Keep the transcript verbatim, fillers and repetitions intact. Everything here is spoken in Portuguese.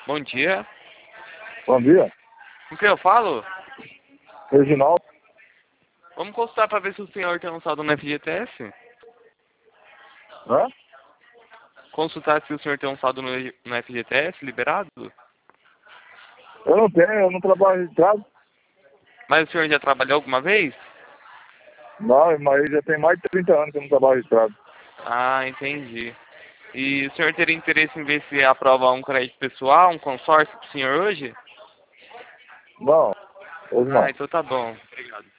Bom dia. Bom dia. Com quem eu falo? Reginaldo. Vamos consultar para ver se o senhor tem um saldo no F G T S? Hã? Consultar se o senhor tem um saldo no, no F G T S liberado? Eu não tenho, eu não trabalho registrado. Mas o senhor já trabalhou alguma vez? Não, mas já tem mais de trinta anos que eu não trabalho registrado. Ah, entendi. E o senhor teria interesse em ver se aprova um crédito pessoal, um consórcio para o senhor hoje? Não, hoje Ah, não. então tá bom. Obrigado.